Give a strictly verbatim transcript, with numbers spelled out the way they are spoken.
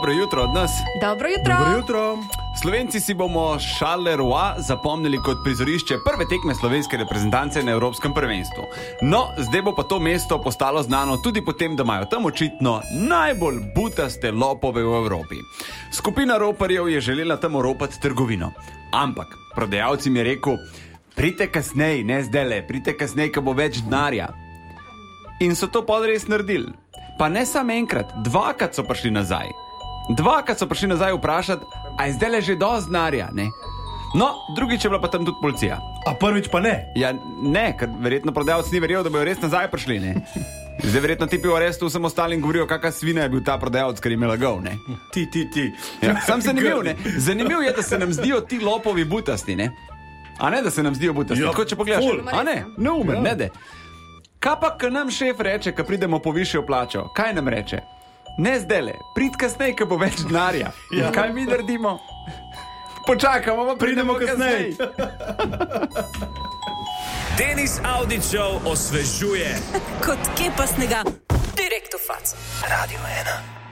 dobro jutro od nas. Dobro jutro. Dobro jutro. Slovenci si bomo Charleroi zapomnili kot prizorišče prve tekme slovenske reprezentance na Evropskem prvenstvu. No, zdaj bo pa to mesto postalo znano tudi potem, da imajo tam očitno najbolj butaste lopove v Evropi. Skupina roparjev je želela tam oropati trgovino. Ampak prodajalci mi je rekel, pridite kasneje, ne zdajle, pridite kasneje, ko bo več denarja. In so to pol res naredili. Pa ne samo enkrat, dvakrat so prišli nazaj. Dvakrat so prišli nazaj vprašati, a je zdajle že dosti denarja, ne? No, drugič je bila pa tam tudi policija. A prvič pa ne? Ja, ne, ker verjetno prodajalci ni verjel, da bojo res nazaj prišli, ne? Zdaj verjetno tipi v arestu vsem ostalim govorijo, kakva svina je bil ta prodajalec, ker je imela gov, ne? Ti, ti, ti. Ja, sam zanimiv, ne? Zanimiv je, da se nam zdijo ti lopovi butasti, ne? A ne, da se nam zdijo butasti, Ja, tako če pogledaš. ful. A ne, neumen, Ja. ne de. Kaj pa, ko nam šef reče, ko pridemo po višjo plačo, kaj nam reče? Ne zdele, prid kasneje, ko bo več denarja. Ja. In kaj mi naredimo? Počakamo, pa pridemo kasneje. Denis Avdić Show osvežuje. Kot kepasnega, direkt v faco. Radio ena.